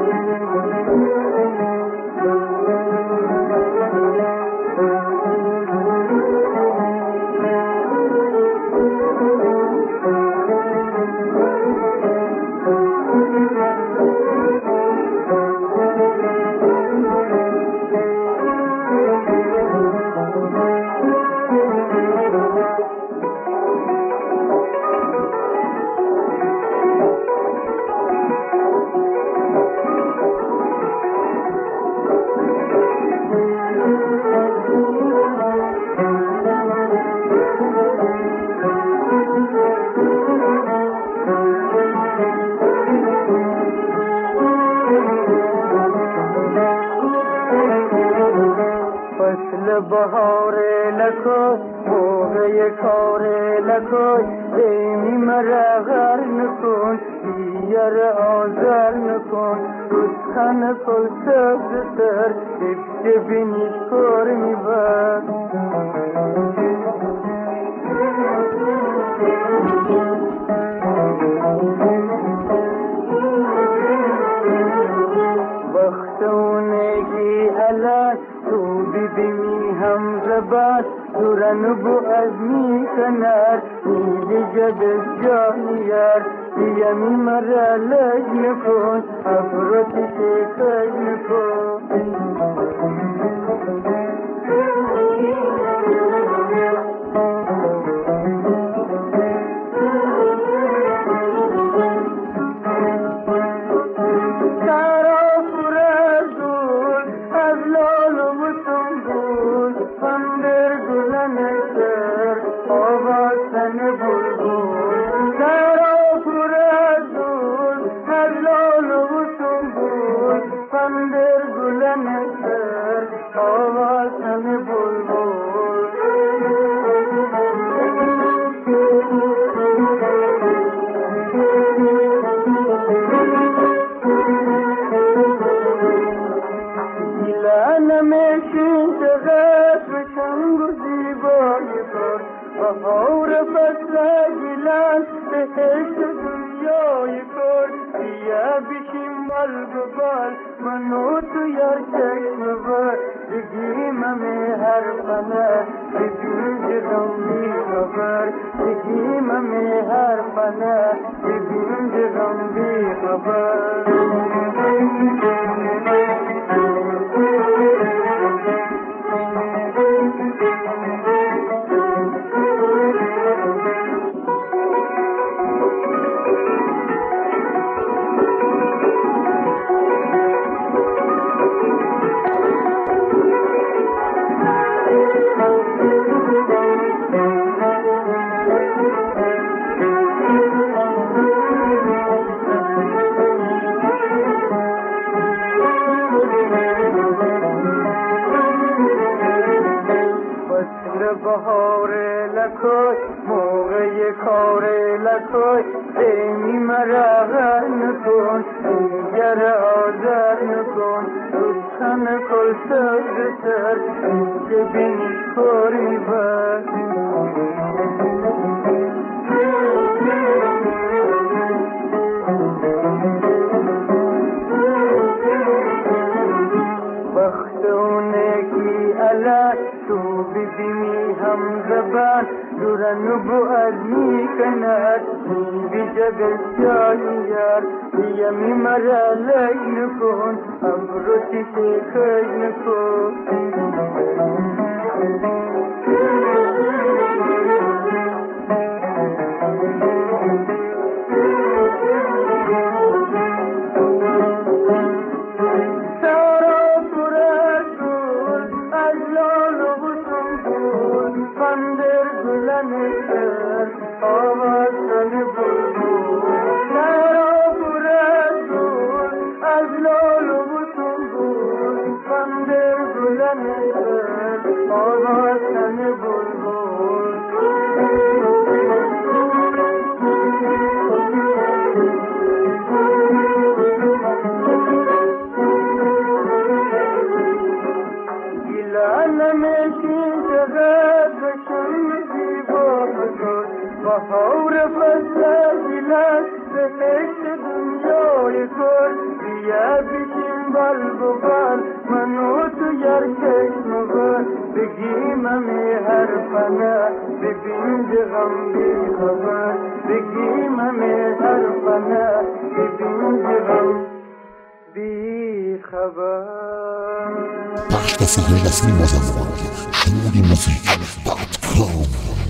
بهار لکوی موقع کار لکوی ایمی مرا غر نکن دیگر آزر نکن رسخن کل سبز سر ابت بینیش کار میبر بختونگی الان تو ببینی هم زبان دورن بو از می کنر میدی جبز جانیار بیمی مرا لج نکن افرتی شکج نکن بهار فصل گیلان بهشت دنیای کن بیا بشیم بال ببال منو تو یار چشم بر بگیم همه هر فنه بدون جرم بی خبر بگیم همه هر فنه بدون جرم بی خبر بهار لکوی موقع کار لکوی ایمی مرا غر نکن دیگر آزر نکن رسخن کل سبز سر که بینیش کار میبر بختونگی الان تو ببینی هم زبان دورن بو از می کند بی جگل جانیار بیمی مرا لج نکن ابروتی شکج نکن بهار فصل گیلان بهشت دنیای کن بیا بشیم بال ببال منو تو یار چشم بار بگیم همه حرفنا ببین ز غم بی خبر بگیم همه حرفنا ببین ز غم بی خبر پخش و صدای رسمی مازندران شنود موزیک.com